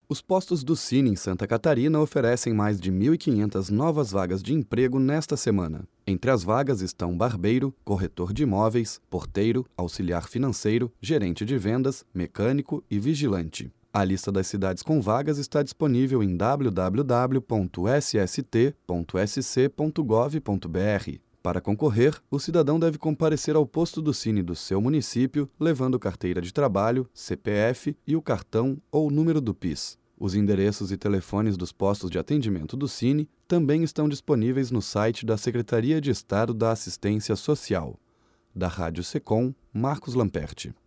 Os postos do Cine em Santa Catarina oferecem mais de 1.500 novas vagas de emprego nesta semana. Entre as vagas estão barbeiro, corretor de imóveis, porteiro, auxiliar financeiro, gerente de vendas, mecânico e vigilante. A lista das cidades com vagas está disponível em www.sst.sc.gov.br. Para concorrer, o cidadão deve comparecer ao posto do Cine do seu município, levando carteira de trabalho, CPF e o cartão ou número do PIS. Os endereços e telefones dos postos de atendimento do Cine também estão disponíveis no site da Secretaria de Estado da Assistência Social. Da Rádio Secom, Marcos Lamperti.